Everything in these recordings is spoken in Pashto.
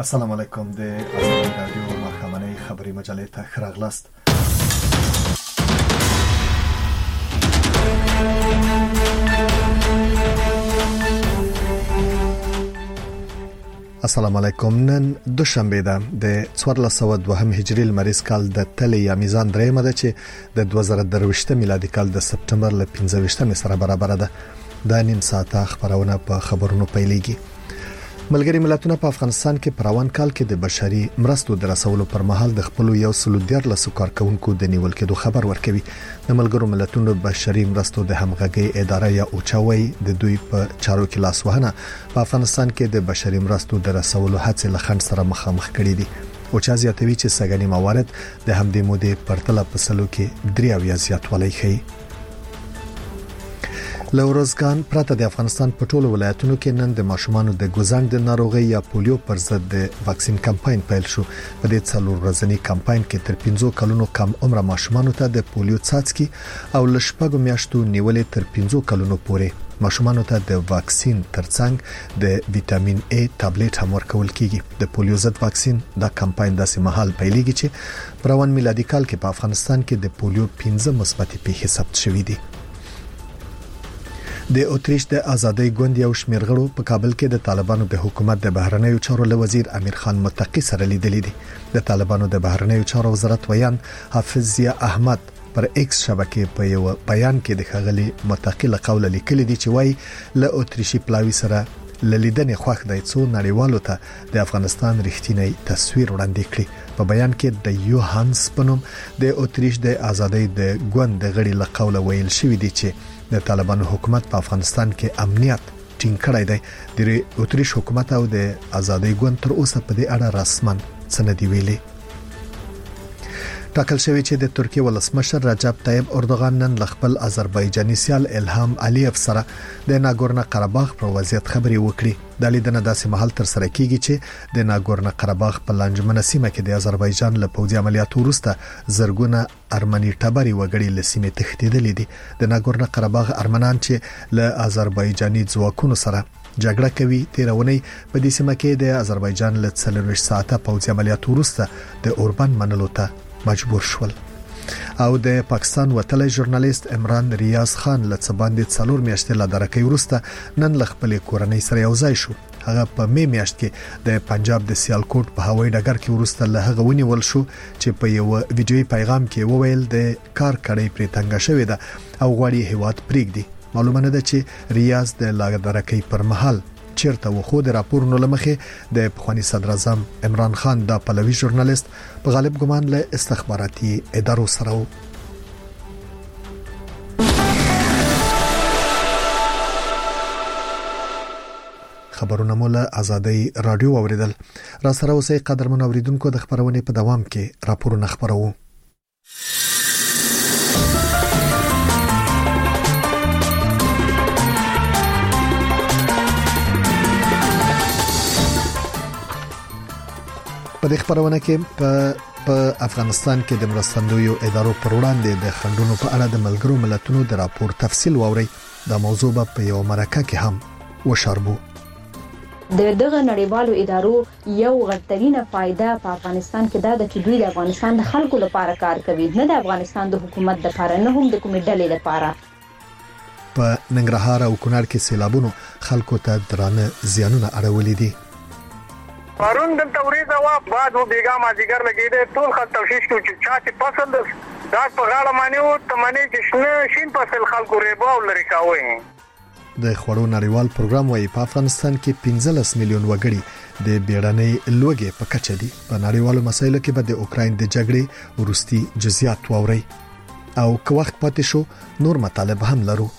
السلام علیکم د آزادی رادیو ماښامنۍ خبري مجلې ته ښه راغلاست. السلام علیکم. نن دوشنبه ده د 1402 هجری لمریز کال د تلې یا میزان درېمه ده چې د 2023 میلادي کال د سپتمبر ل 15 سره برابر ده. د نیم ساعته خبرونه په خبرونو پیلېږي. ملګری ملتونه په افغانستان کې پروان کال کې د بشري مرستو د رسولو پر مهال د خپل یو سلودیر لسو کارکونکو د نیول کېدو خبر ورکوي. د ملګرو ملتونو بشري مرستو د همغږي اداره یا اوچاوي د دوی په چارو کې لاسوهنه په افغانستان کې د بشري مرستو د رسولو هڅې له خنډ سره مخامخ کړي دي. اوچا زیاتوي چې سګنی موارد د همدې مودې پرتله په سلو کې 3 زیاتوالی ښيي. لورزګان پرته د افغانستان په ټولو ولایتونو کې نن د ماشومانو د ګوزنګ د ناروغي یا پولیو پر ضد د واکسین کمپاین پیل شو. په دې څلور ورځنی کمپاین کې تر 15 کلونو کم عمر ماشومانو ته د پولیو څاڅکي او لشپږو میاشتو نیولې تر 15 کلونو پورې ماشومانو ته د واکسین ترڅنګ د وټامین A ټابلیټ هم ورکول کیږي. د پولیو ضد واکسین دا کمپاین داسې مهال پیلېږي چې پروان میلادي کال کې په افغانستان کې د پولیو 15 مثبت پیښې ثبت شوې دي. د اتریش د ازادۍ ګوند یو شمېر غړو په کابل کې د طالبانو د حکومت د بهرنیو چارو وزیر امیر خان متقی سره لیدلې دي. د طالبانو د بهرنیو چارو وزارت ویان حافظ ضیا احمد پر ایکس شبکې په یو بیان کې د خغلی متقی له قوله لیکلي دي چې وایي له اتریشي پلاوی سره لیدنې خوښ دی څو نړیوالو ته د افغانستان رښتینی تصویر وړاندې کړي. په بیان کې د یوهانس پنوم د اتریش د ازادۍ د ګوند د غړي له قوله ویل شوی دی چې د طالبانو حکومت په افغانستان کې امنیت ټینګ کړی دی. د اتریش حکومت او د ازادۍ ګوند تر اوسه په دې اړه رسمن سند ویلي. ټاکل شوی چې د ترکیه ولسمشر رجب طیب اردوغان نن خپل آذربایجاني سیال الهام علیف سره د ناګورنو قرهباغ پر وضعیت خبري وکړي. د لیدنه داسې محل تر سره کیږي چې د ناګورنو قرهباغ په لانجمنه سیمه کې د آذربایجان له پوځي عملیاتو وروسته زرګونه ارمني ټبري وګړي له سیمې تښتیدلي دي. د ناګورنو قرهباغ ارمنان چې له آذربایجاني ځواکونو سره جګړه کوي تیرونی په دې سیمه کې د آذربایجان له 40 ساعته پوځي عملیاتو وروسته د اوربان منلو ته مجبور شول. او د پاکستان وتلی ژورنالیست عمران ریاض خان له څباندې 4 میاشتې لا درکې وروسته نن خپل کورنۍ سره یو ځای شو. هغه په می میاشت کې د پنجاب د سیالکوټ په هوایي ډګر کې وروسته له هغه ونیول شو چې په یو ویډیوي پیغام کې وویل د کار کړی پرې تنګ شوی ده او غواړي هیواد پریږدي. معلومه ده چې ریاض د لا درکې پر مهال چیرته و خو د راپورونو لمخې د پخوانی صدر اعظم عمران خان د پلوي ژورنالیست په غالب ګمان له استخباراتي ادارو سره خبرونه مولا ازادي رادیو اوریدل. را سره اوسې قدرمن اوریدونکو د خبرونه په دوام کې راپورونه خبرو. په دې خبرونه کې په افغانستان کې د مرستندویو ادارو پر وړاندې د خندونو په اړه د ملګرو ملتونو د راپور تفصیل واوري. دا موضوع په یو مرکه کې هم وشاربو. د دغه نړیوالو ادارو یو غټرینه فائدہ په افغانستان کې دا د چې دوی د افغانستان د خلکو لپاره کار کوي، نه د افغانستان د حکومت لپاره، نه هم د کومې ډلې لپاره. په ننګرهار او کونړ کې سیلابونو خلکو ته درانه زیانونه اړولې دي. پرون د توریزه وا بعد و بیګا ما دیګر لګیدې ټول خط توشیش کو چې چا چې پسند دا په غاړه باندې او تمنې چې شین فصل خلکو ریبا ولري کاوي. د خړو نړیوال پروګرام وايي په افغانستان کې 15 میلیون وګړي د بیړنۍ لوږې په کچه دي. په نړیوالو مسایلو کې به د اوکراین د جګړې ورستي جزئیات واوري او که وخت پاتې شو نور مطالب هم لرو.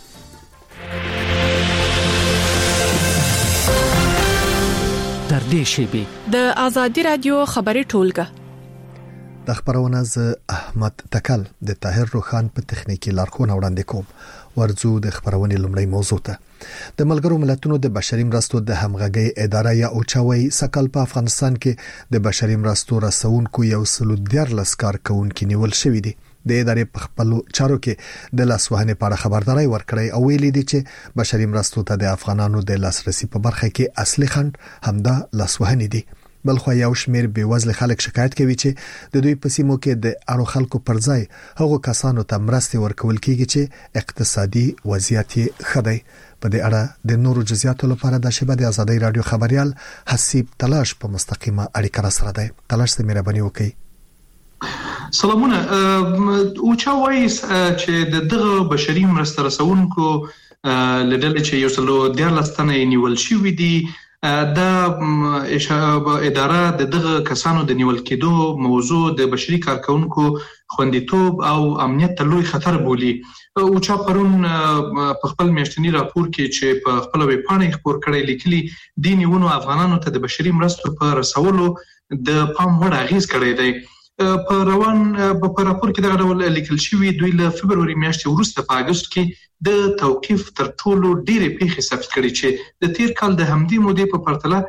در دې شیبه د ازادي رادیو خبري ټولګه د خبرونه ز احمد تکل د طاهر روخان په تخنیکی لارښوونه وړاندې کوم. ورځو د خبرونه لومړی موضوع ته د ملګرو ملتونو د بشري مرستو د همغږي اداره یا اوچاوي سکل په افغانستان کې د بشري مرستو رسونکو یو سلودیر لسکار کونکي نیول شوې دي. د ادارې په خپل چارو کې د لاسوهنې په اړه خبرداري ورکړې او ویلي دي چې بشري مرستو ته د افغانانو د لاسرسي په برخه کې اصلي خنډ همدا لاسوهنې دي. بلخو یو شمیر بیوزل خلک شکایت کوي چې د دوی په سیمو کې د اړو خلکو پر ځای هغو کسانو ته مرستې ورکول کیږي چې اقتصادي وضعیت یې ښه دی. په دې اړه د نورو جزئیاتو لپاره د شبکې د آزادۍ رادیو خبريال حسیب تلاش په مستقیمه اړیکه را سره دی. تلاش ته مهرباني وکړئ. سلامونه. اوچا وایي چې دغه بشري مرسته رسونکو لدل چې یو څلو د لستنې نیول شوې دي د اداره دغه کسانو د نیول کېدو موضوع د بشري کارکونکو خوندیتوب او امنیت ته لوی خطر بولي. اوچا پرون په خپل میاشتنی راپور کې چې په خپل ویب پاڼه خبر کړی لیکلي د نیونو افغانانو ته د بشري مرستو په رسولو د پام وړ اغیز کړی دی. په راپور کې دغه ډول لیکل شوی دوی له فبرवरी میاشتې وروسته په اگست کې د توقيف تر ټولو ډېرې پیښې ثبت کړي چې د تیر کال د همدې مودې په پرتله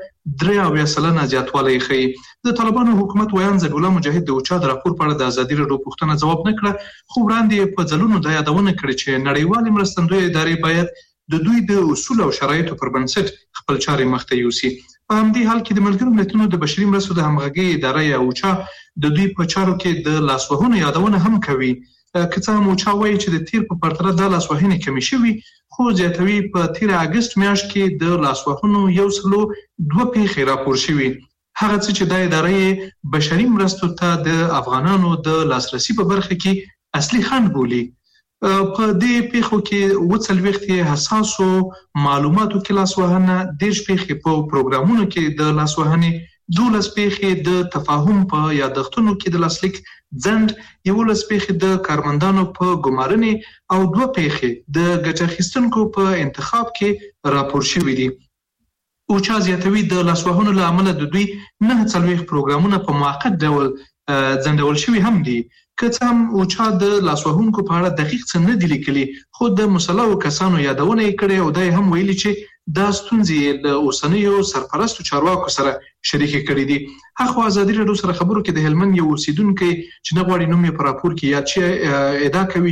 3% زیاتوالی ښیي. د طالبانو حکومت ویان زګولا مجاهد د اوچا د راپور په اړه د ازادي رادیو پوښتنه ځواب نه کړ، خو وړاندې په ځلونو د یادونه کړې چې نړیوال مرستندوی ادارې باید د دوی د اصول او شرایطو پر بنسټ خپل چارې مخته یوسي. په همدې حال کې د ملګرو ملتونو د بشري مرستو د همغږي اداره یا اوچا د دوی په چارو کې د لاسوهنې یادونه هم کوي. که څه هم اوچا وایي چې د تیر په پرتله د لاسوهنې کمی شوي، خو زیاتوي په تیر اگست میاشت کې د لاسوهنو 102 پیښې راپور شوي. هغه څه چې د ادارې بشري مرستو ته د افغانانو د لاسرسي په برخه کې اصلي خنډ بولي. په دې پیښو کې وڅلويختي حساسو معلوماتو کې لاسوهنه، 10 پیښې په پروګرامونو کې د لاسوهنې، 12 پیښې د تفاهم په یادښتونو کې د لاسلیک ځند، 11 پیښې د کارمندانو په ګمارنې او 2 پیښې د ګټه اخیستونکو په انتخاب کې راپور شوې دي. اوچا زیاتوي د لاسوهنو له امله د دوی 49 پروګرامونه په موقت ډول ځندول شوي هم دي. که څه هم اوچا د لاسوهونکو په اړه دقیق څه نه دي لیکلي، خو د مسلو کسانو یادونه یې کړې او دا هم ویلي چې دا ستونزې له اوسنیو سرپرستو چارواکو سره شریکې کړې دي. هغه ازادي رادیو سره خبرو کې د هلمند یو اوسیدونکو چې نه غواړي نوم یې په راپور کې یاد شي ادعا کوي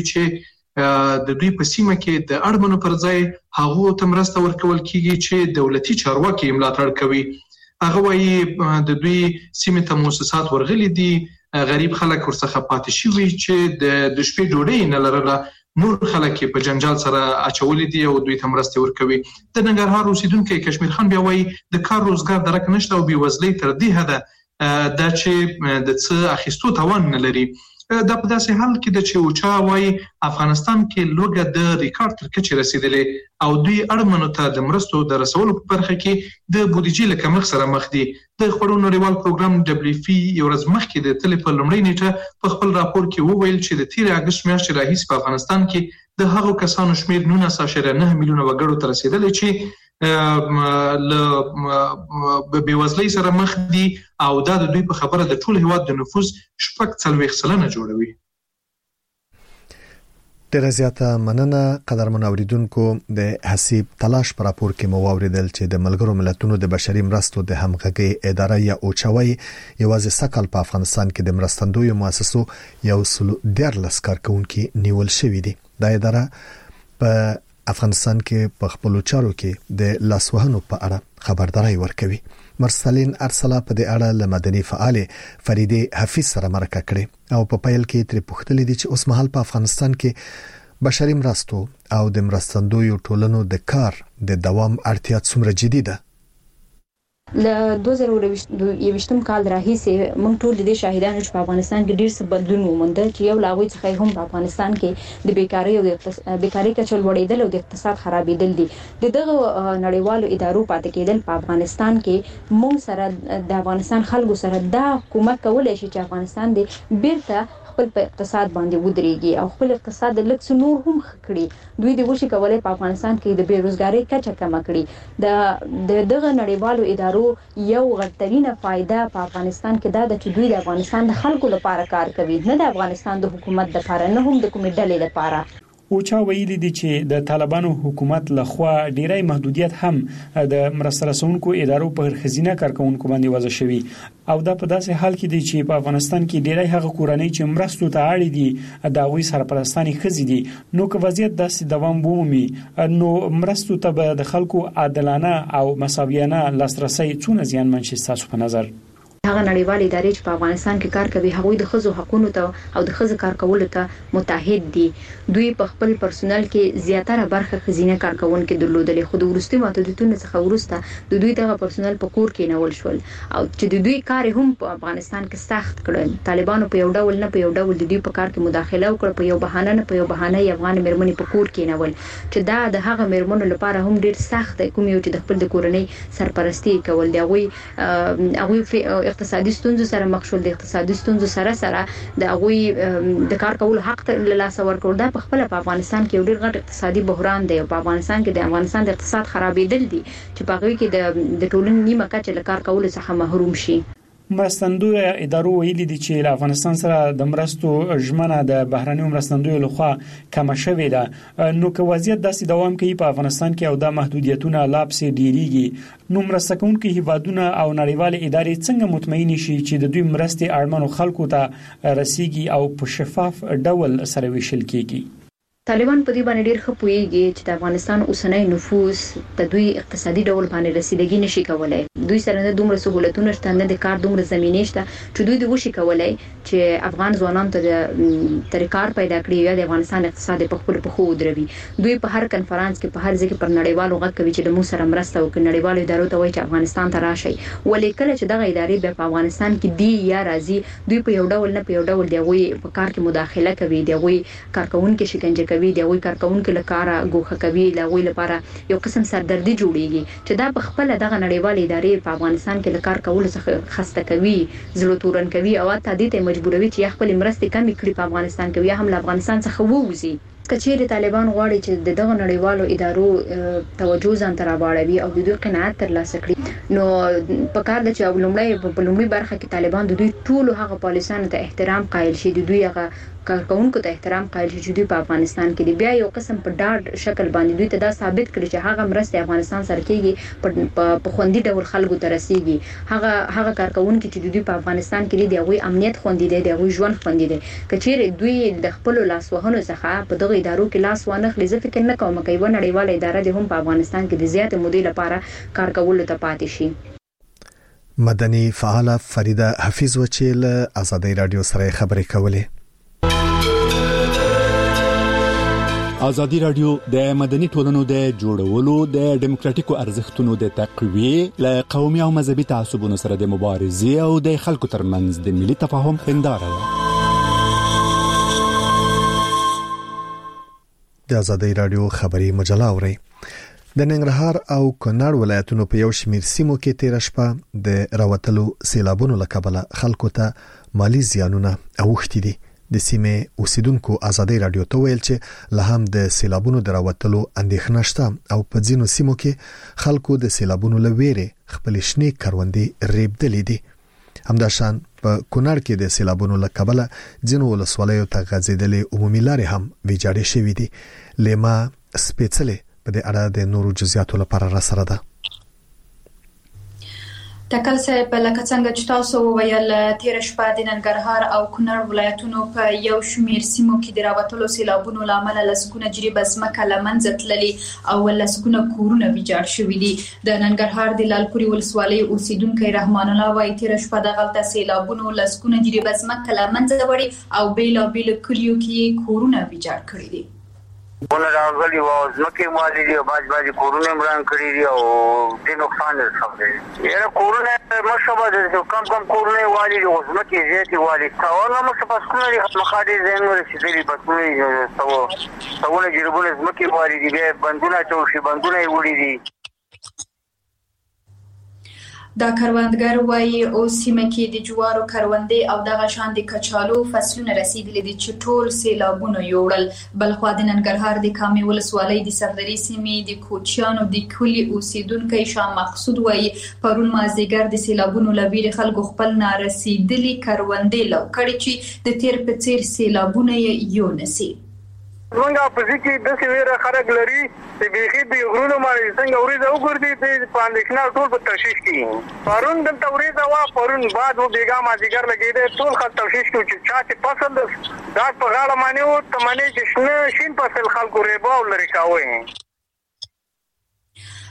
چې د دوی په سیمه کې د اړمنو پر ځای هغه ته مرسته ورکول کیږي چې دولتي چارواکي ملاتړ کوي. هغه وایي د دوی سیمه ته مؤسسات ورغلي دي، غریب خلک ورڅخه پاتې شوي چې د شپې ډوډۍ نه لرله، نور خلک په جنجال سره اچولې دي او دوی ته مرسته ورکوي. د ننګرهار اوسیدونکو کشمیر خان بیا وایي د کار روزګار درک نشته او بېوزلۍ تر دې حده دا چې د څه اخیستو توان نه لري. دا په داسې حال کې د چې اوچا وایي افغانستان کې لوګه د ریکارډ تر کچې رسیدلې او دوی اړمنو ته د مرستو د رسولو په برخه کې د بودیجې له کمښت سره مخ دي. د خبرونو نړیوال پروګرام WFP یو ورځ مخکې د تل په لومړۍ نیټه په خپل راپور کې وویل چې د تیر اگست میاشتې راهیسې په افغانستان کې د هغو کسانو شمیر 19.9 میلیونه وګړو ته رسیدلی چې له بېوزلۍ سره مخ دي او دا د دوی په خبره د ټول هیواد د نفوس 40% جوړوي. ډیره زیاته مننه قدرمن اوریدونکو. د حسیب تلاش پر راپور کې مو اوریدل چې د ملګرو ملتونو د بشري مرستو د همغږي اداره یا اوچوي یوازې سکل په افغانستان کې د مرستندوی مؤسسو 114 کارکونکو نیول شوې دي. دا اداره په افغانستان کې په خپل چارو کې د لاسوهنو په اړه خبرداري ورکوي. مرسلین ارسلا په دې اړه له مدني فعال فریده حفیظ سره مرکه کړې او په پیل کې تر پوښتنې دي چې اوس مهال په افغانستان کې بشري مرستو او د مرستندوی ټولنو د کار د دوام اړتیا څومره جدي ده. له 2021 کال راهیسې موږ ټول د شاهدانو چې په افغانستان کې ډېر څه بدلون وموند چې یو لاغوي څخه هم په افغانستان کې د بیکاری او د بیکاری کچه لوړېدل او د اقتصاد خرابېدل دي. دغه نړیوالو ادارو پاتې کېدل په افغانستان کې موږ سره د افغانستان خلکو سره دا کومک کولای شي چې افغانستان د بیرته خپل په اقتصاد باندې ودرېږي او خپل اقتصاد د لکس نور هم خکړي. دوی د وشي کولای په افغانستان کې د بیروزګاری کچه کم کړي. دغه نړیوالو ادارو یو غټرینه فائدہ په افغانستان کې دا د چې دوی د افغانستان د خلکو لپاره کار کوي، نه د افغانستان د حکومت لپاره، نه هم د کومې ډلې لپاره. اوچا ویلي دي چې د طالبانو حکومت لخوا ډیری محدودیت هم د مرسته رسونکو ادارو په خزینه کارکونکو باندې وضع شوی او دا په داسې حال کې دي چې په افغانستان کې ډیری هغه کورنۍ چې مرستو ته اړ دي دا وی سرپرستاني خزي دي. نو که وضعیت داسې دوام ومومي نو مرستو ته به د خلکو عادلانه او مساویانه لاسرسي څونه زیانمن شي تاسو په نظر؟ هغه نړیوال ادارې چې په افغانستان کې کار کوي هغه د خزو حقوقو ته او د خزو کار کولو ته متحد دي. دوی په خپل پرسونل کې زیاتره برخه خزینه کارکونکو درلودل، خو د ورستي محدودیتونو څخه ورسته د دوی دغه پرسونل په کور کې نول شول او چې د دوی کار هم په افغانستان کې سخت کړل. طالبانو په یو ډول نه په یو ډول د دوی په کار کې مداخله وکړه، په یو بهانه نه په یو بهانه افغان مېرمنې په کور کې نول چې دا د هغه مېرمنو لپاره هم ډیر سخت دی، کوم یو چې د خپل د کورنۍ سرپرستی کول دی. هغه اقتصادي ستونزو سره مخ شول، د اقتصادي ستونزو سره د هغه د کار کولو حق له لاس ورکړل. دا په خپل په افغانستان کې ډیر غټ اقتصادي بحران دی. په افغانستان کې د افغانستان د اقتصاد خرابېدل دي چې په هغه کې د ټولنې نیمه کچه له کار کولو څخه محروم شي. مرستندوی ادارو ویلي دي چې له افغانستان سره د مرستو ژمنه د بهرنیو مرستندوی لخوا کم شوې ده. نو که وضعیت داسې دوام کوي په افغانستان کې او د محدودیتونو لا پسې ډیریږي، نو مرستکونکو هیوادونه او نړیوال ادارې څنګه مطمئن شي چې د دوی مرستې اړمنو خلکو ته رسیږي او په شفاف ډول سره ویشل کیږي؟ طالبان په دې باندې ډیر ښه پوهیږي چې د افغانستان اوسنۍ نفوس د دوی اقتصادي ډول باندې رسیدګي نشي کولای. دوی سره نه دومره سہولتونه شته، نه د کار دومره زمینه شته چې دوی د وشي کولای چې افغان ځوانانو ته د کار پیدا کړي یا د افغانستان اقتصاد په خپل په خو دروي. دوی په هر کنفرانس کې په هر ځای کې پر نړیوالو غږ کوي چې د مو سره مرسته وکړي، نړیوالو ادارو ته وایي چې افغانستان ته راشي. ولې کله چې دغه ادارې په افغانستان کې دی یا راځي، دوی په یو ډول نه په یو ډول دی وي په کار کې مداخله کوي، دی وي کارکونکو شکنجه کوي، دی وی کارکونکو لپاره ګوښه کوي، لغوی لپاره یو قسم سردردي جوړیږي چې دا په خپل دغه نړیوال ادارې په افغانستان کې لکار کول څخه خسته کوي، زړه تورن کوي او ته دې مجبوروي چې خپل مرستې کمی کړي په افغانستان کې یا هم له افغانستان څخه ووځي. کچېره طالبان غواړي چې دغه نړیوالو ادارو توجه ځان ته راوړي او د دوی قناعت ترلاسه کړي. نو په کار د چې لومړی برخه کې طالبان د دوی ټول هغه پالیسانو ته احترام قایل شي، د دوی هغه کارکونکو ته احترام قایل شي چې دوی په افغانستان کې دی. بیا یو قسم په ډاډ شکل باندې دوی ته دا ثابت کړي چې هغه مرسته افغانستان سره کېږي په خوندي ډول خلکو ته رسیږي. هغه کارکونکو چې دوی په افغانستان کې دی هغه امنیت خوندي دی، هغه ژوند خوندي دی. کچېره دوی د خپل لاسوهنو څخه په دغه ادارو کې لاس وانه خلې، زه فکر نه کوم کوي و نړیواله اداره د هم په افغانستان کې د زیات مودې لپاره کار کولو ته پاتې شي. مدني فعال فریده حفیظ وچیل آزادۍ رادیو سره خبرې کولې. آزادی رادیو د مدني ټولنو د جوړولو، د ډیموکراتیکو ارزښتونو د تقویه، له قومي او مذهبي تعصبونو سره د مبارزې او د خلکو ترمنځ د ملي تفاهم هنداره ده. د آزادۍ رادیو خبري مجله اوري. د ننګرهار او کونړ ولایتونو په یو شمیر سیمو کې تیر شپه د راوتلو سیلابونو لکبله خلکو ته مالی زیانونه اوښتي دي. د سیمې اوسیدونکو آزادۍ رادیو ته ویل چې لهم د سیلابونو دراوتلو اندېښنه شته او په ځینو سیمو کې خلکو د سیلابونو لويره خپل شنه کروندې ریبدلې دي. همداشان په کونړ کې د سیلابونو لکبله ځینو ولسوالیو ته غځېدلې عمومي لارې هم ویجاړې شوې دي. لیما سپېڅلې په دې اړه د نورو جزئیاتو لپاره را سره ده. تکل صاحب لکه څنګه چې تاسو وویل تیر شپه د ننګرهار او کونړ ولایتونو په یو شمیر سیمو کې د راوتلو سیلابونو لامل لسګونه جریبه ځمکه له منځه تللې او لسګونه کورونه ویجاړ شوي دي. د ننګرهار د لالپورې ولسوالۍ اوسیدونکو رحمان الله وايي تیر شپه د غلطه سیلابونو لسګونه جریبه ځمکه له منځه وړي او بیلابیل کلیو کې کورونه ویجاړ کړي دي. ونه راغلي و ځمکې مالي دي او باج کورونه مران کړی دي او د نقصان سره یې کورونه مشابه دي، کم کورونه والی دي، ځمکې زیاتې والی تاونه مشابه سکونه مخاډي زینو رسیدلي بسونه تاونه جربونه ځمکې والی دي، بندونه چوشي بندونه وړي دي. دا کروندګر وايي او سیمه کې د جوارو کروندې او دغه شان د کچالو فصلونه رسیدلي دي چې ټول سیلابونه یوړل. بلخوا د ننګرهار د کامې ولسوالۍ د سردري سیمې د کوچیانو د کلي اوسیدونکو شاه مقصود وايي پرون مازیګر د سیلابونو لویره خلکو خپل نارسیدلي کروندې لو کړي چې د تیر په څیر سیلابونه یو نسی. څنګه په ځکه د سویره خرج لري چې بيخي به غرونو باندې څنګه وريزه وګرځي په پاندښنا ټول په تشويش کې پرون د توريزه وا پرون بعد و بیګا ما ذکر لګیدې ټول خط تشويش کې چې چا چې پسند دا په غاړه باندې و تمنې چې شین فصل خلکو ریبا ولري کاوي.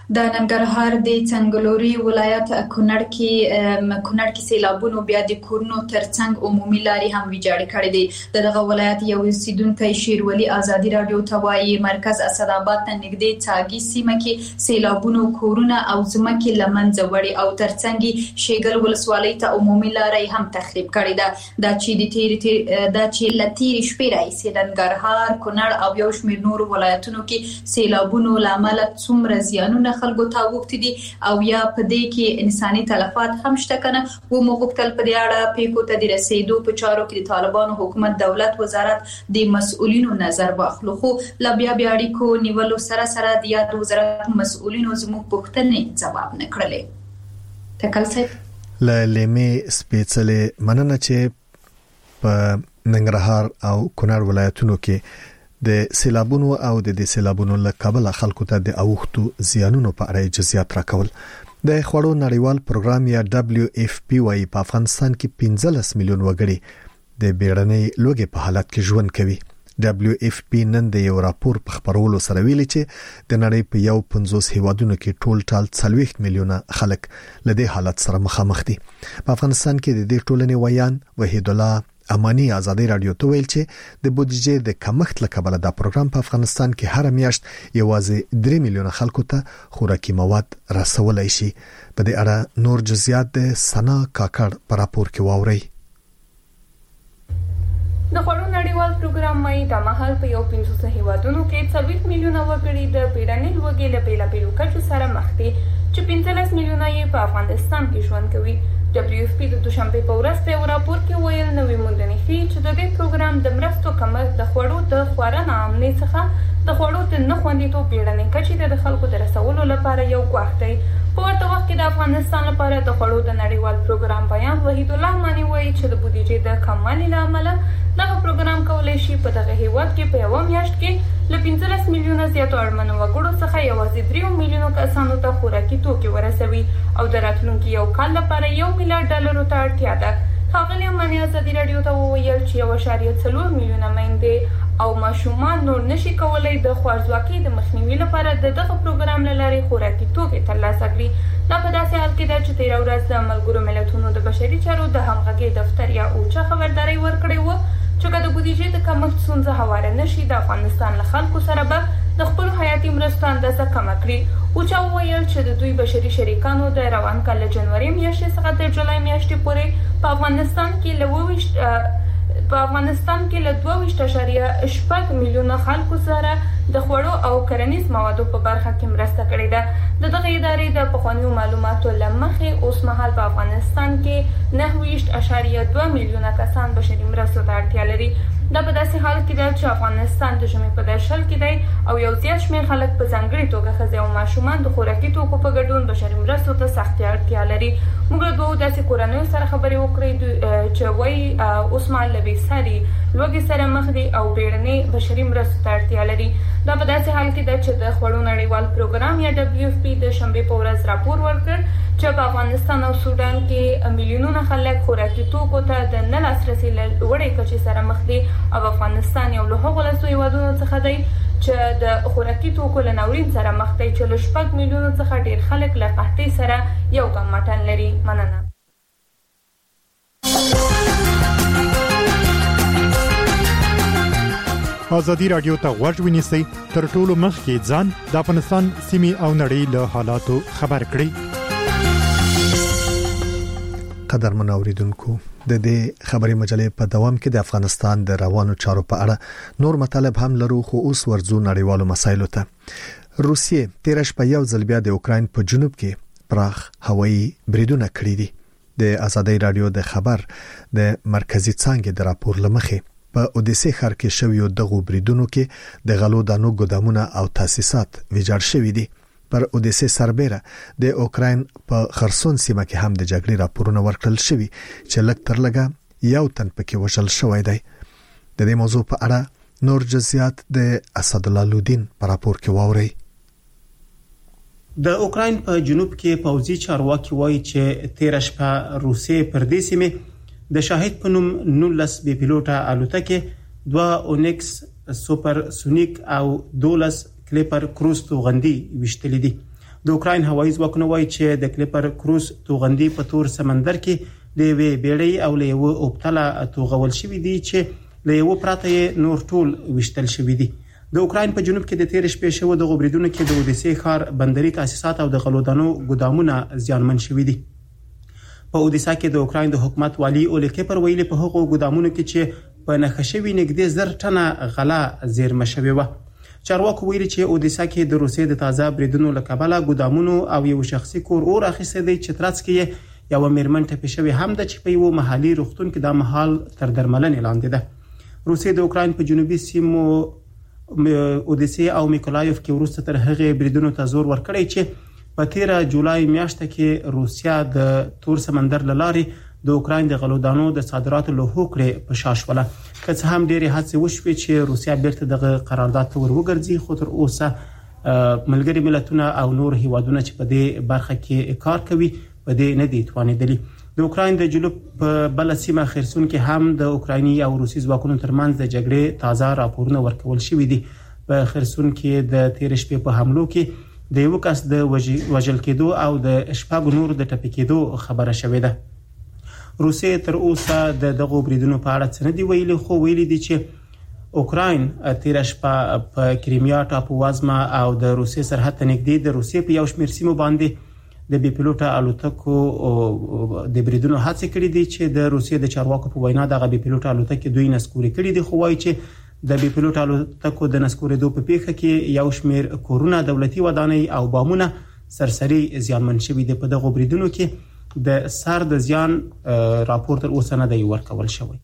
د ننګرهار د څنګلوري ولایت کونړ کې سیلابونو بیا د کورونو ترڅنګ عمومي لارې هم ویجاړې کړې دي. دغه ولایت یو اوسیدونکو شیرولی ازادي رادیو ته وایي مرکز اسداباد ته نږدې څاګي سیمه کې سیلابونو کورونه او ځمکې لمنځه وړي او ترڅنګ شیګل ولسوالۍ ته عمومي لارې هم تخریب کړې ده. دا چې لتیر شپې راځي ننګرهار کونړ او یو شمېر نور ولایتونو کې سیلابونو لامل څومره زیانونه خلکو ته وغوښتي دي او یا په دې کې انساني تلفات هم شته کنه. و مغوښتل په دې اړه پیکو ته د رسیدو په چارو کې د طالبانو حکومت دولت وزارت د مسؤلینو نظر واخلو، خو لا بیا اړیکو نیولو سره د یاد وزارت مسؤلینو زموږ پوښتنې ځواب نه کړلې. تکل صاحب لېمې سپېڅلې مننه چې په ننګرهار او کونړ ولایتونو کې د سیلابونو او د سیلابونو له کابل خلکو ته د اوختو زیانونو په اړه جزئیات راکول. د خوړو نړیوال پروګرام یا WFP وايي په افغانستان کې 15 میلیون وګړي د بیړنۍ لوږې په حالت کې ژوند کوي. WFP نن د یو راپور په خبرولو سره ویلي چې د نړۍ په یو 50 هیوادونو کې ټول 40 میلیونه خلک له دې حالت سره مخامخ دي. په افغانستان کې د دې ټولنې ویان وحید الله امانی ازادي رادیو ته ویل چې د بودیجې د کمښت له کبله دا پروګرام په افغانستان کې هر میاشت یوازې 3 میلیونه خلکو ته خوراکي مواد رسولای شي. په دې اړه نور جزئیات د سنا کاکړ په راپور کې واوري. د خوړو نړیوال پروګرام وايي د مهال په یو 500 هیوادونو کې 40 میلیونه وګړي د بیړنۍ لوږې له بیلابیلو کچو سره مخ دي چې 15 میلیونه یې په افغانستان کې ژوند کوي. WFP د دوشنبه په ورځ په یو راپور کې ویل نوې موندنې ښيي چې د دې پروګرام د مرستو کمښت د خوړو د خورانه عاملې څخه د خوړو د نه خوندیتوب بیړنۍ کچې د خلکو د رسولو لپاره یو ګواښ دی. په ورته وخت کې د افغانستان لپاره د خوړو د نړیوال پروګرام بیان وحید الله مانی وایي چې د بودیجې د کموالي له امله دغه پروګرام کولای شي په دغه هیواد کې په یو میاشت کې له 15 میلیونه زیاتو اړمنو وګړو څخه یوازې 3 میلیونو کسانو ته خوراکي توکي ورسوي او د راتلونکي یو کال لپاره $1 میلیارډ ته اړتیا ده. ښاغلي امانی ازادي رادیو ته وویل چې 1.4 میلیونه میندې او ماشومان نور نشي کولای د خوارځواکۍ د مخنیوي لپاره دغه پروګرام له لارې خوراکي توکي ترلاسه کړي. دا په داسې حال کې ده چې 13 ورځ د ملګرو ملتونو د بشري چارو د همغږۍ دفتر یا اوچا خبرداري ورکړې و چې د بودیجې د کمښت ستونزه هواره نشي د افغانستان له خلکو سره به د خپل حیاتي مرستو اندازه کمه کړي. اوچا وویل چې د دوی بشري شریکانو د روان کال له جنوري میاشتې څخه تر جولای میاشتې پورې په افغانستان کې له 22.8 میلیونه خلکو سره د خوړو او کرنیز موادو په برخه کې مرسته کړې ده. دغه ادارې د پخوانیو معلوماتو له مخې اوس مهال په افغانستان کې 9.2 میلیونه کسان بشري مرستو ته اړتیا لري. دا په داسې حال کې ده چې افغانستان د ژمي په درشل کې دی او یو زیات شمېر خلک په ځانګړې توګه ښځې او ماشومان د خوراکي توکو په ګډون بشري مرستو ته سختي اړتیا لري. موږ له دوو داسې کورنیو سره خبرې وکړې چې وایي اوس مهال له بېساري لوږې سره مخ دي او بیړنۍ بشري مرستو ته اړتیا لري. دا په داسې حال کې ده چې د خوړو نړیوال پروګرام یا WFP د شنبې په ورځ راپور ورکړ چې په افغانستان او سودان کې میلیونونه خلک خوراکي توکو ته د نه لاسرسي له لوړې کچې سره مخ دي او افغانستان یو له هغو لسو هیوادونو څخه دی چې د خوراکي توکو له ناورین سره مخ دی چې له 6 میلیونو څخه ډیر خلک له قحطۍ سره یو کم مټن لري. مننه. ازادي رادیو ته غوږ ونیسئ تر ټولو مخکې ځان د افغانستان سیمې او نړۍ له حالاتو خبر کړئ. قدرمن اوریدونکو د دې خبري مجلې په دوام کې د افغانستان د روانو چارو په اړه نور مطالب هم لرو، خو اوس ورځو نړیوالو مسایلو ته. روسیې تیر شپه یو ځل بیا د اوکراین په جنوب کې پراخ هوایي بریدونه کړی دي. د ازادي رادیو د خبر د مرکزی څنګه د راپور لمخې په اودیسه ښار کې شویو دغه بریدونو کې د غلو دانو ګدامونه او تاسیسات ویجاړ شوي دي. پر اودیسه سربېره د اوکراین په خرسون سیمه کې هم د جګړې راپورونه ورکړل شوي چې لږ تر لږه یو تن پکې وژل شوی دی. د دې موضوع په اړه نور جزئیات د اسد الله لودین په راپور کې واوري. د اوکراین په جنوب کې پوځي چارواکي وایي چې تیر شپه روسیې پر دې سیمه د شاهد په نوم 19 بي پيلوټه الوتکې 2 اونیکس سوپر سونیک او 12 کلیپر کروز توغندي وشتلې دي. د اوکراین هوایي ځواکونو وایي چې د کلیپر کروز توغندي په تور سمندر کې د یوې بیړۍ او له یو اوبتله توغول شوې دي چې له یو پراته نور ټول وشتل شوې دي. د اوکراین په جنوب کې د تیر شپې شو د غوبریدونو کې د اودیسې ښار بندري تاسیسات او د غلودانو ګودامونه زیانمن شوي دي. په اودیسا کې د اوکراین د حکومت والی اولیکې پر ویلي په هغو ګودامونو کې چې په نښه شوي نږدې 1000 ټنه غله زیرمه شوې وه. چارواکو ویلي چې اودیسا کې د روسیې د تازه بریدونو له کبله ګودامونو او یو شخصي کور اور اخیستی دی چې ترڅ کې یو میرمن ټپي شوې هم ده چې په یو محلي روغتون کې د مهال تر درملنې لاندې ده. روسیې د اوکراین په جنوبي سیمو اودیسې او میکولایف کې وروسته تر هغې بریدونو ته زور ورکړی چې په 13 جولای میاشته کې روسیا د تور سمندر له لارې د اوکراین د غلودانو د صادراتو له هوکړې په شا شوله. که څه هم ډېرې هڅې وشوې چې روسیا بیرته دغه قرارداد ته ور وګرځي، خو تر اوسه ملګري ملتونه او نور هیوادونه چې په دې برخه کې کار کوي په دې نه دي توانېدلي. د اوکراین د جنوب په بل سیمه خرسون کې هم د اوکرایني او روسي ځواکونو ترمنځ د جګړې تازه راپورونه ورکول شوي دي. په خرسون کې د تیر شپې په حملو کې د یو کس د وژل کېدو او د شپږ نور د ټپي کېدو خبره شوې ده. روسیې تر اوسه د دغو بریدونو په اړه څه نه دي ویلي، خو ویلي دي چې اوکراین تیر شپه په کریمیا ټاپووزمه او د روسیې سرحد ته نږدې د روسیې په یو شمېر سیمو باندې د بي پیلوټه الوتکو د بریدونو هڅې کړې دي چې د روسیې د چارواکو په وینا دغه بي پیلوټه الوتکې دوی نسکوري کړي دي. خو وایي چې د بي پیلوټه الوتکو د نسکورېدو په پیښه کې یو شمېر کورونه، دولتي ودانۍ او بامونه سرسري زیانمن شوي دي. په دغو بریدونو کې د سر د زیان راپور تر اوسه نه دی ورکول شوی.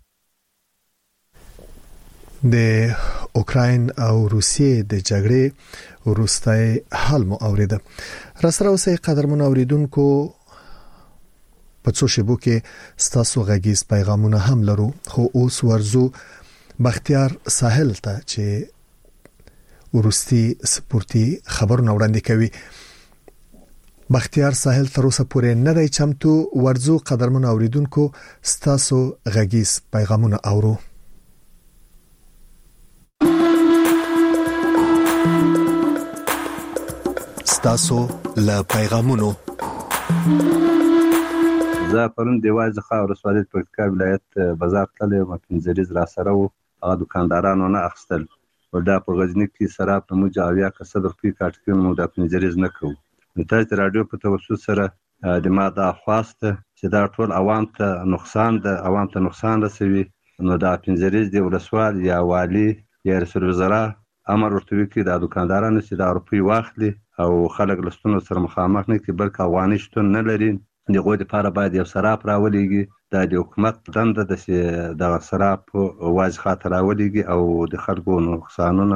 د اوکراین او روسیې د جګړې وروستۍ حال مو اوریده. راسره اوسئ قدرمن اوریدونکو، په څو شیبو کې ستاسو غږیز پیغامونه هم لرو، خو اوس ورزو بختیار ساحل ته چې ورستي سپورتي خبرونه وړاندې کوي. بختیار ساحل تر اوسه پورې نه دی چمتو. ورزو قدرمن اوریدونکو، ستاسو غږیز پیغامونه اورو. ستاسو له پیغامونو زه پرون دیواز څخه ورسوالۍ پکتیکا ولایت بازار تللی وم، پنځریز را سره وو، هغه دکاندارانو نه اخیستل او دا په غزني کې سراب په موجه 80 روپۍ کاټکون مو دا پنځریز نه کوو. نو تاسو د رادیو په توسط سره د ما دا خواسته چې دا ټول عوام ته نقصان رسوي، نو دا پنځریز دی ولسوال یا والی یا رئیس الوزرا امر ورته وکړي دا دکاندارانو چې دا روپۍ واخلي او خلک له ستونزو سره مخامخ نه کړي، بلکې افغاني شتون نه لري. د هغوی لپاره باید یو سراب راولېږي. دا د حکومت دنده ده چې دغه سراب واضح خاطر راولېږي او د خلکو نقصانونه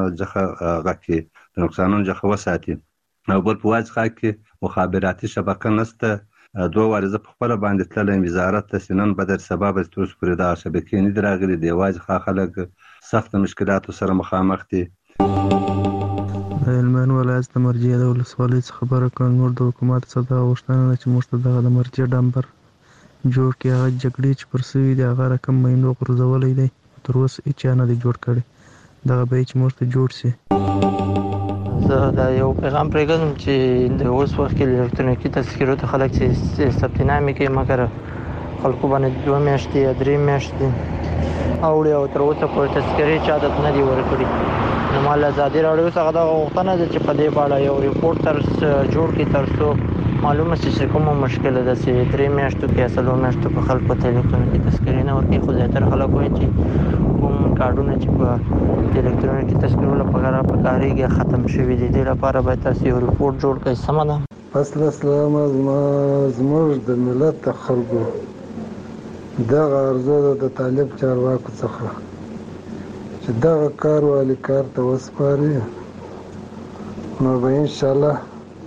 وساتي. او بل په واضح کې مخابراتي شبکه نشته. 2 وارې زه په خپله باندې تللی وزارت ته، چې نن به در سبا به تر اوسه پورې دغه شبکې نه دي راغلي. د واضح خلک سخت مشکلاتو سره مخامخ دي. د هلمند ولایت د مرجع د ولسوالۍ څخه خبره کوم. نور د حکومت څخه د غوښتنه ده چې موږ ته دغه د مرجع ډمبر جوړ کړي. هغه جګړې چې پر سوي دي هغه رقم مهمو غورځولی دی، تر اوسه هیچا نه دی جوړ کړی. دغه به چې موږ ته جوړ شي. زه دا یو پیغام پرېږدم چې د اوس وخت کې الکترونیکي تذکرو ته خلک چې ثبت نامې کوي، مګر خلکو باندې 2 میاشتې یا 3 میاشتې اوړي او تر اوسه پورې تذکرې چا ته نه دي ورکړي. نو مال ازادي راډیو څخه دا غوښتنه ده چې په دې اړه یو ریپورټ جوړ کړي ترڅو معلومه شي چې کومه مشکله ده چې 3 میاشتو کې 4 میاشتو په خلکو ته الکترونیکي تذکرې نه ورکړي. خو زیاتره خلک وایي چې کوم کارډونه چې په الکترونیکي تذکرو لپاره پکارېږي ختم شوي دي. دې لپاره باید تاسو یو ریپورټ جوړ کړئ. سمه ده. السلام زموږ د ملت د خلکو دغه ارزو د طالب چارواکو څخه چې دغه کار والی کار ته وسپاري، نو به انشاءالله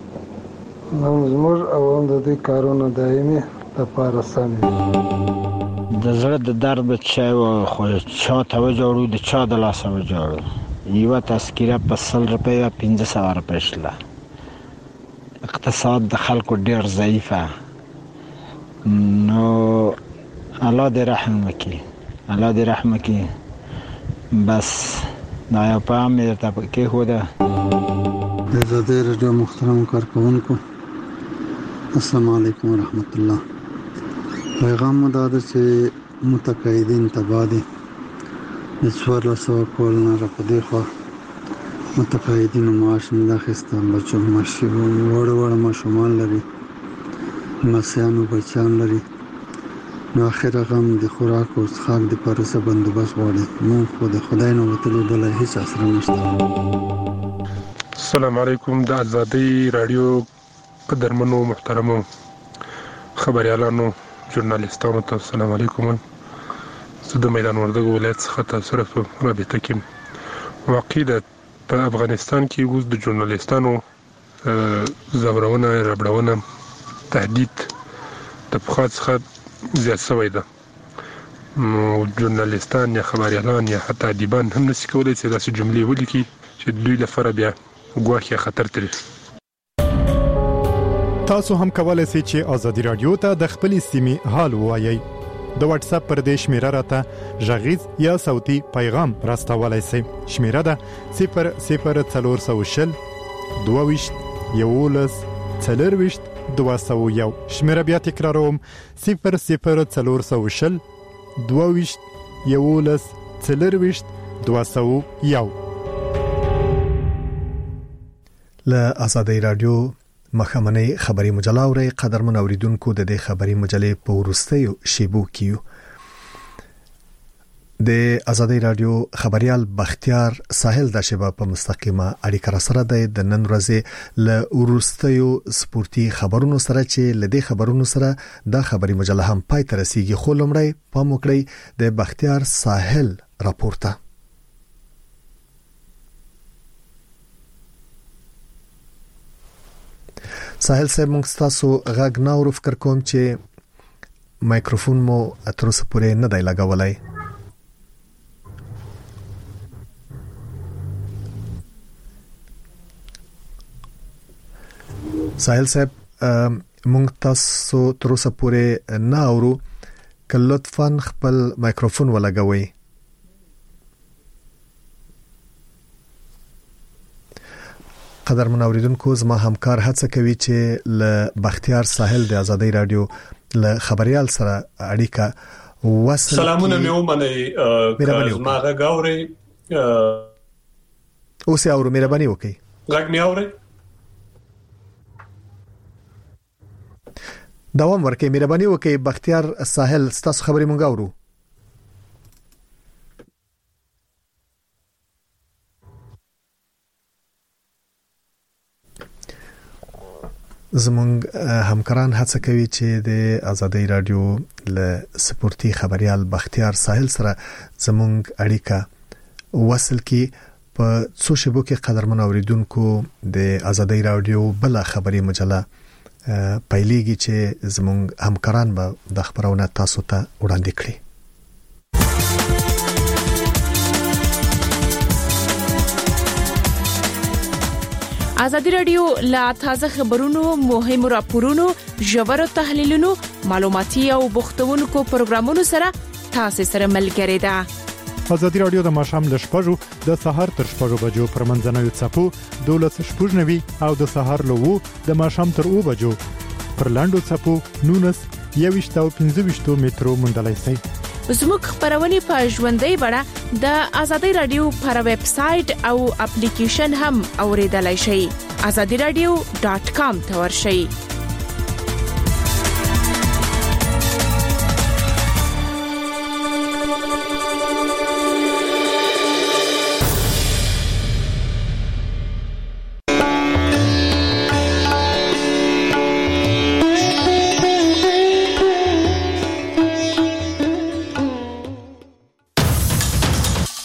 زموږ عوام د دې کارونو دایمي لپاره سم وي. د زړه د درد چای و خو چا ته وجوړو، د چا د لاسه وجوړو. یوه تذکره په 100 روپۍ یا 1500 روپۍ شله. اقتصاد د خلکو ډېر ضعیفه. نو الله دې رحم وکړي. بس دا یو پام مې درته کېښوده. د آزادۍ رادیو محترم کارکونکو السلام علیکم ورحمت الله. پیغام مو دا ده چې متقاعدین تبادی د 1400 کال نه را پدې خو متقاعدین معاش نه اخیستل، بچو معاش وړ ماشومان لري، مسیانو بچیان لري، نو اخر غم د خوراک او څښاک د پرسه بندوبست غواړي. نو خو د خدای نه وتلی بل هیڅ اثر نشته. السلام علیکم. د آزادۍ رادیو قدرمنو محترمو خبريالانو ژورنالیستانو ته السلام علیکم. زه د میدان وردګو ولایت څخه تاسو سره په رابطه کې واقع ده. په افغانستان کې اوس د ژورنالیستانو زورونه، ربړونه، تهدید د پخوا څخه زیات شوی ده. ژورنالیستان یا خبريالان یا حتی ادیبان هم نشي کولای چې داسې جملې ولیکي چې دوی لپاره بیا ګواښ یا خطر تري. تاسو هم کولای شئ چې آزادي رادیو ته د خپل سیمې حال ووایي. د واتس اپ پر دې شمیره راته ژغیز یا صوتي پیغام راستولای شئ. شمیره ده 00420 22 11 201. شمیره بیا تکراروم 00420 22 11 201. له آزادۍ رادیو مخامنۍ خبري مجله اوري قدرمن اوریدونکو د دې خبري مجلې په ورستیو شیبو کیو. د آزادۍ رادیو خبريال بختیار ساحل د شبا په مستقیمه اړیکه سره د نن ورځې له ورستیو سپورتي خبرونو سره چې لدې خبرونو سره د خبري مجله هم پای تر رسیدي. خو لمړی پام وکړئ د بختیار ساحل راپورته. ساحل صاحب موږ تاسو غږ ناوړو فکر کوم چې مایکروفون مو تر اوسه پورې نه دی لګولای. ساحل صاحب موږ تاسو تر اوسه پورې نه اورو، که لطفاً خپل مایکروفون ولګوئ. قدرمن اوریدونکو زما همکار هڅه کوي چې ل بختیار ساحل د آزادۍ رادیو ل خبريال سره اړیکه وصل. سلامونه مې ومنئ. زما غږ اورئ؟ اوس یې اورو، مهرباني وکړئ. غږ مې اورئ؟ دوام ورکړئ، مهرباني وکړئ. بختیار ساحل ستاسو خبرې مونږ اورو. زمونږ همکاران هڅه کوي چې د آزادۍ رادیو له سپورتي خبريال بختیار ساحل سره زمونږ اړیکه وصل کی. په څو شیبو کې قدرمن اوریدونکو د آزادۍ رادیو بل خبري مجله پایلیږي چې زمونږ همکاران به د خبرونه تاسو ته وړاندې کړي. آزادي رادیو لا تازه خبرونو، مهم راپورونو، ژور تحلیلونو، معلوماتي او بوختونکو پروګرامونو سره تاسو سره ملګری ده. آزادي رادیو د ماښام ل 6 د سحر تر 6 بجو پر منځنوي چپو 12:90 او د سحر له 2 د ماښام تر 2 بجو پر لاندو چپو 19:25 مترو مندلای شي. زموږ خبرونه په ژوندۍ بڼه د آزادۍ رادیو پر ویب سټ او اپلیکیشن هم اوریدلای شئ. azadiradyo.com ته ورشئ.